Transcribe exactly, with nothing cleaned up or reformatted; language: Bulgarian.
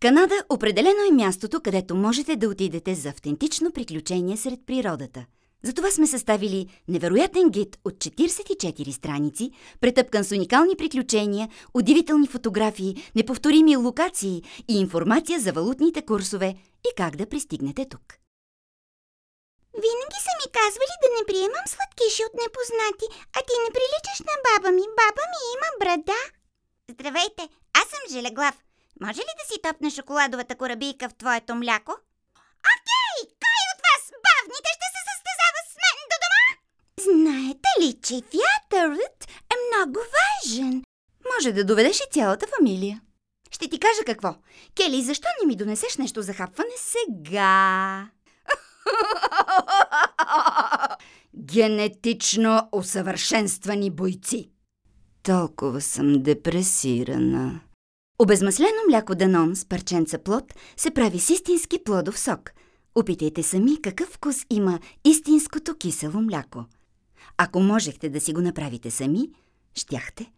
Канада определено е мястото, където можете да отидете за автентично приключение сред природата. Затова сме съставили невероятен гид от четиридесет и четири страници, претъпкан с уникални приключения, удивителни фотографии, неповторими локации и информация за валутните курсове и как да пристигнете тук. Винаги са ми казвали да не приемам сладкиши от непознати, а ти не приличаш на баба ми. Баба ми има брада. Здравейте, аз съм Желеглав. Може ли да си топна шоколадовата корабийка в твоето мляко? Окей, кой от вас, бавните, ще се състезава с мен до дома? Знаете ли, че вятърът е много важен? Може да доведеш и цялата фамилия. Ще ти кажа какво. Кели, защо не ми донесеш нещо за хапване сега? Генетично усъвършенствани бойци. Толкова съм депресирана. Обезмаслено мляко Данон с парченца плод се прави с истински плодов сок. Опитайте сами какъв вкус има истинското кисело мляко. Ако можехте да си го направите сами, щяхте